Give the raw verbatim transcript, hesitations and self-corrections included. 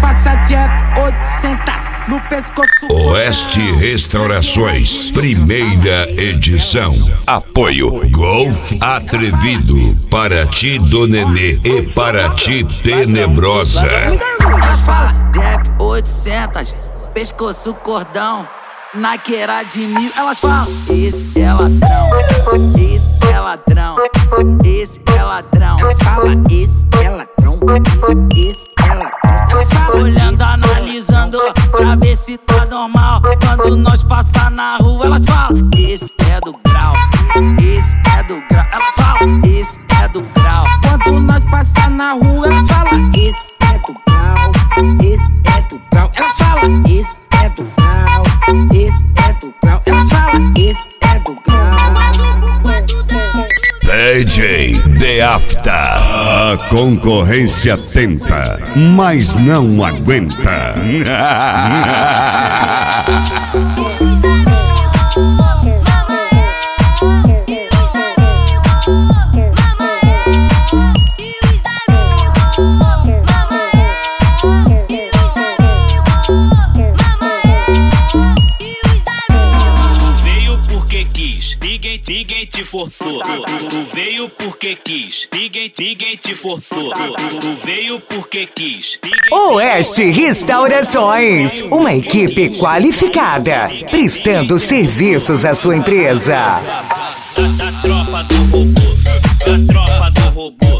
passa de F oitocentos no pescoço. Oeste Restaurações, primeira edição. Apoio Golf Atrevido, para ti do Nenê e para ti Tenebrosa. Elas falam de F oitocentos, pescoço cordão, naqueira de mil. Elas falam, esse é ladrão, esse é ladrão, esse é ladrão. Elas falam, esse é ladrão, esse é ladrão. Elas falam, olhando, analisando, pra ver se tá normal. Quando nós passar na rua, elas falam, esse é do grau, esse é do grau. Elas falam, esse é do grau. Quando nós passar na rua, elas falam, esse é do grau, esse é do grau. Elas falam, esse é do grau, esse é do grau. Elas falam, esse é do grau. D J The After. A concorrência tenta, mas não aguenta. Ninguém te forçou, tu, tu veio porque quis. Ninguém, ninguém te forçou, tu, tu veio porque quis. Oeste Restaurações, uma equipe qualificada, prestando serviços à sua empresa. Da, da, da tropa do robô, da tropa do robô.